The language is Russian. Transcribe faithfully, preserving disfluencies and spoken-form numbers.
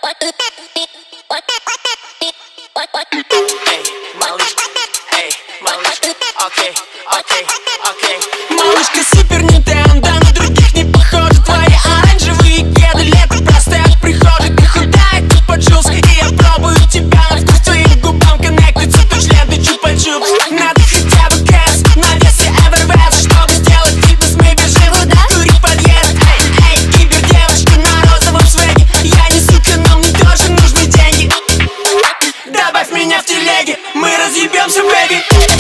Малышка супер Nintendo, на других не похожа. Твои оранжевые кеды, лето простые в прихожей. Ты худая, чупа-чупс, и я пробую тебя на вкус. Твоим губам коннектится то член, ты чупа-чупс. Надо хотя бы кэс, на весе Everbest. Чтобы сделать фитнес, мы бежим куда? Тури подъезд, эй, эй, кибердевочка на розовом свеге. Я не сука, но мне тоже нужны деньги. Добавь меня в телеге, мы разъебемся, бэби.